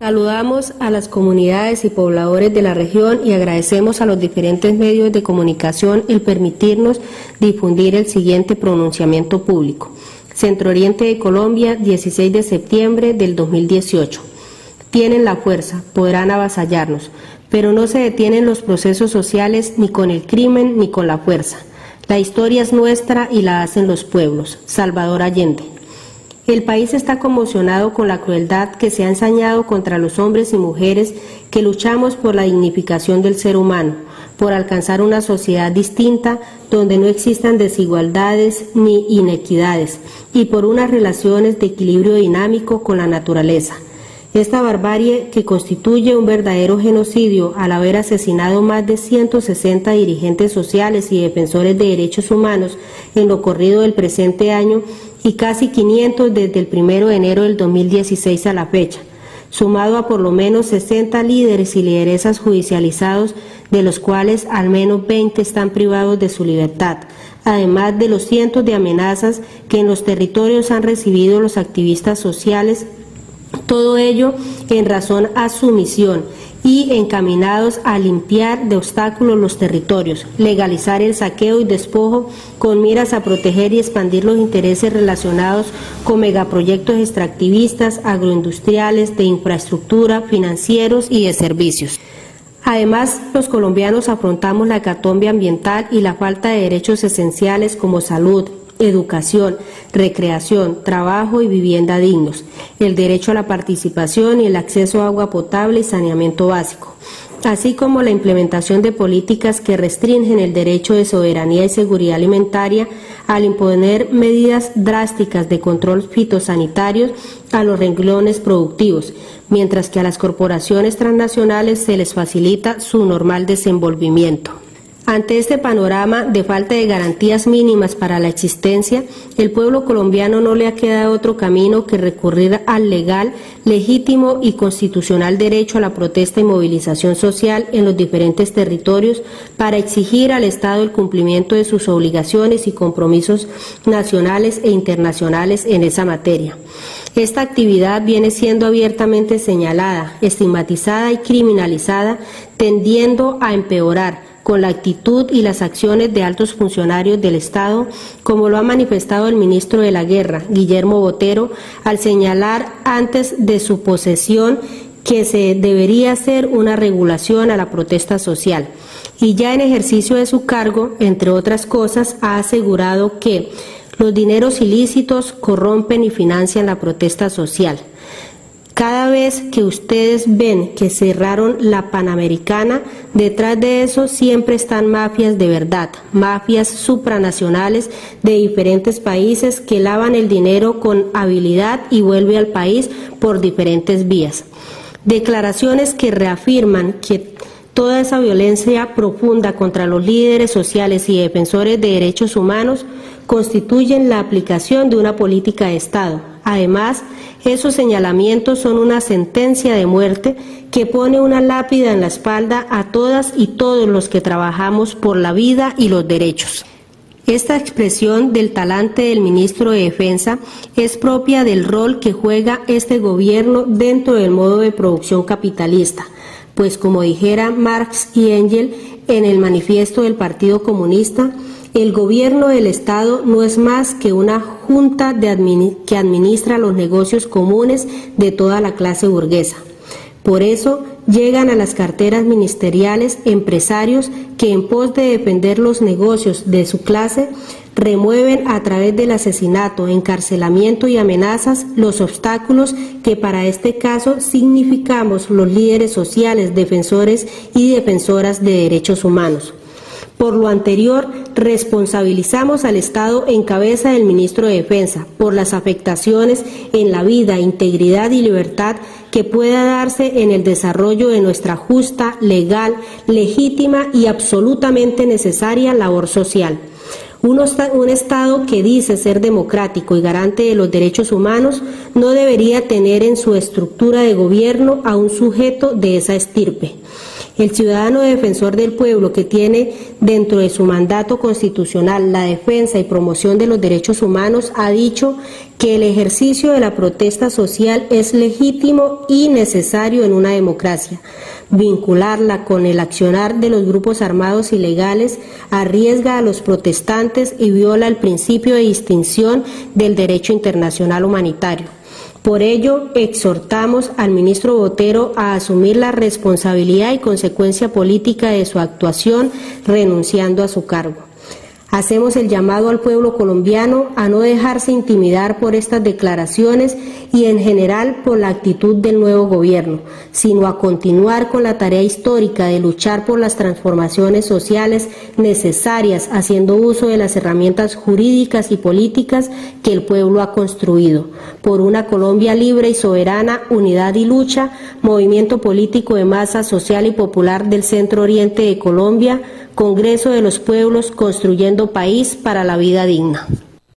Saludamos a las comunidades y pobladores de la región y agradecemos a los diferentes medios de comunicación el permitirnos difundir el siguiente pronunciamiento público. Centro Oriente de Colombia, 16 de septiembre del 2018. Tienen la fuerza, podrán avasallarnos, pero no se detienen los procesos sociales ni con el crimen ni con la fuerza. La historia es nuestra y la hacen los pueblos. Salvador Allende. El país está conmocionado con la crueldad que se ha ensañado contra los hombres y mujeres que luchamos por la dignificación del ser humano, por alcanzar una sociedad distinta donde no existan desigualdades ni inequidades y por unas relaciones de equilibrio dinámico con la naturaleza. Esta barbarie, que constituye un verdadero genocidio al haber asesinado más de 160 dirigentes sociales y defensores de derechos humanos en lo corrido del presente año y casi 500 desde el 1 de enero del 2016 a la fecha, sumado a por lo menos 60 líderes y lideresas judicializados, de los cuales al menos 20 están privados de su libertad, además de los cientos de amenazas que en los territorios han recibido los activistas sociales. Todo ello en razón a su misión y encaminados a limpiar de obstáculos los territorios, legalizar el saqueo y despojo con miras a proteger y expandir los intereses relacionados con megaproyectos extractivistas, agroindustriales, de infraestructura, financieros y de servicios. Además, los colombianos afrontamos la hecatombe ambiental y la falta de derechos esenciales como salud, educación, recreación, trabajo y vivienda dignos, el derecho a la participación y el acceso a agua potable y saneamiento básico, así como la implementación de políticas que restringen el derecho de soberanía y seguridad alimentaria al imponer medidas drásticas de control fitosanitarios a los renglones productivos, mientras que a las corporaciones transnacionales se les facilita su normal desenvolvimiento. Ante este panorama de falta de garantías mínimas para la existencia, el pueblo colombiano no le ha quedado otro camino que recurrir al legal, legítimo y constitucional derecho a la protesta y movilización social en los diferentes territorios para exigir al Estado el cumplimiento de sus obligaciones y compromisos nacionales e internacionales en esa materia. Esta actividad viene siendo abiertamente señalada, estigmatizada y criminalizada, tendiendo a empeorar con la actitud y las acciones de altos funcionarios del Estado, como lo ha manifestado el ministro de la Guerra, Guillermo Botero, al señalar antes de su posesión que se debería hacer una regulación a la protesta social. Y ya en ejercicio de su cargo, entre otras cosas, ha asegurado que los dineros ilícitos corrompen y financian la protesta social. Cada vez que ustedes ven que cerraron la Panamericana, detrás de eso siempre están mafias de verdad, mafias supranacionales de diferentes países que lavan el dinero con habilidad y vuelve al país por diferentes vías. Declaraciones que reafirman que toda esa violencia profunda contra los líderes sociales y defensores de derechos humanos constituyen la aplicación de una política de Estado. Además, esos señalamientos son una sentencia de muerte que pone una lápida en la espalda a todas y todos los que trabajamos por la vida y los derechos. Esta expresión del talante del ministro de Defensa es propia del rol que juega este gobierno dentro del modo de producción capitalista, pues como dijera Marx y Engels en el manifiesto del Partido Comunista, el gobierno del Estado no es más que una junta que administra los negocios comunes de toda la clase burguesa. Por eso llegan a las carteras ministeriales empresarios que en pos de defender los negocios de su clase remueven a través del asesinato, encarcelamiento y amenazas los obstáculos que para este caso significamos los líderes sociales, defensores y defensoras de derechos humanos. Por lo anterior, responsabilizamos al Estado en cabeza del ministro de Defensa por las afectaciones en la vida, integridad y libertad que pueda darse en el desarrollo de nuestra justa, legal, legítima y absolutamente necesaria labor social. Un Estado que dice ser democrático y garante de los derechos humanos no debería tener en su estructura de gobierno a un sujeto de esa estirpe. El ciudadano defensor del pueblo, que tiene dentro de su mandato constitucional la defensa y promoción de los derechos humanos, ha dicho que el ejercicio de la protesta social es legítimo y necesario en una democracia. Vincularla con el accionar de los grupos armados ilegales arriesga a los protestantes y viola el principio de distinción del derecho internacional humanitario. Por ello, exhortamos al ministro Botero a asumir la responsabilidad y consecuencia política de su actuación, renunciando a su cargo. Hacemos el llamado al pueblo colombiano a no dejarse intimidar por estas declaraciones y en general por la actitud del nuevo gobierno, sino a continuar con la tarea histórica de luchar por las transformaciones sociales necesarias, haciendo uso de las herramientas jurídicas y políticas que el pueblo ha construido. Por una Colombia libre y soberana, unidad y lucha, movimiento político de masa social y popular del Centro Oriente de Colombia, Congreso de los Pueblos, construyendo país para la vida digna.